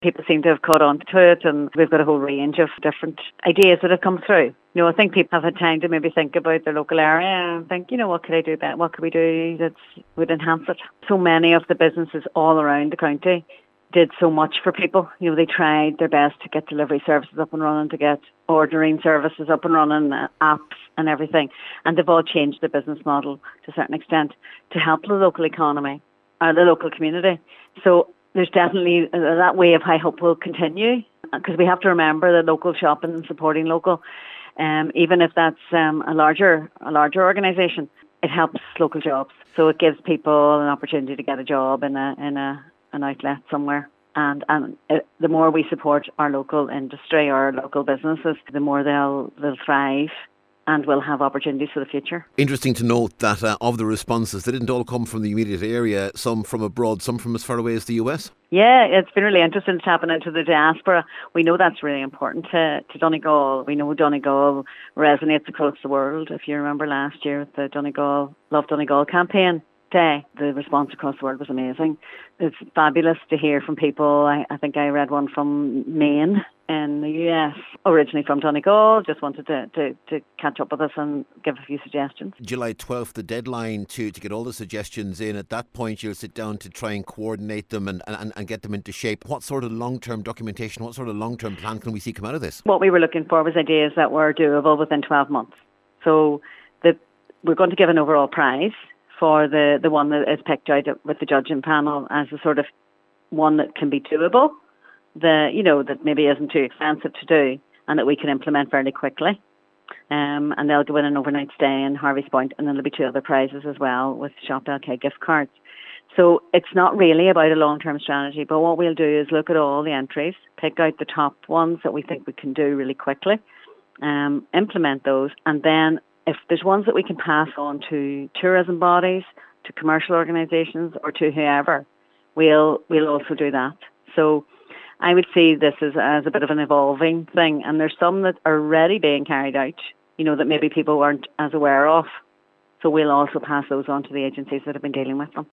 People seem to have caught on to it, and we've got a whole range of different ideas that have come through. I think people have had time to maybe think about their local area and think, what could I do better? What could we do that would enhance it? So many of the businesses all around the county did so much for people. They tried their best to get delivery services up and running, to get ordering services up and running, apps and everything. And they've all changed their business model to a certain extent to help the local economy, or the local community. So there's definitely that way of high hope will continue, because we have to remember that local shopping and supporting local, even if that's a larger organisation, it helps local jobs. So it gives people an opportunity to get a job in an outlet somewhere. And the more we support our local industry or our local businesses, the more they'll thrive and will have opportunities for the future. Interesting to note that of the responses, they didn't all come from the immediate area, some from abroad, some from as far away as the US. Yeah, it's been really interesting tapping into the diaspora. We know that's really important to Donegal. We know Donegal resonates across the world. If you remember last year with the Donegal Love Donegal campaign day, the response across the world was amazing. It's fabulous to hear from people. I think I read one from Maine in the US, originally from Donegal, just wanted to catch up with us and give a few suggestions. July 12th, the deadline to get all the suggestions in. At that point, you'll sit down to try and coordinate them and get them into shape. What sort of long-term documentation, what sort of long-term plan can we see come out of this? What we were looking for was ideas that were doable within 12 months. So we're going to give an overall prize for the one that is picked out with the judging panel as a sort of one that can be doable, that maybe isn't too expensive to do and that we can implement fairly quickly. And they'll go in an overnight stay in Harvey's Point, and then there'll be 2 other prizes as well with Shop LK gift cards. So it's not really about a long-term strategy, but what we'll do is look at all the entries, pick out the top ones that we think we can do really quickly, implement those, and then if there's ones that we can pass on to tourism bodies, to commercial organisations, or to whoever, we'll also do that. So I would see this as a bit of an evolving thing, and there's some that are already being carried out, that maybe people weren't as aware of. So we'll also pass those on to the agencies that have been dealing with them.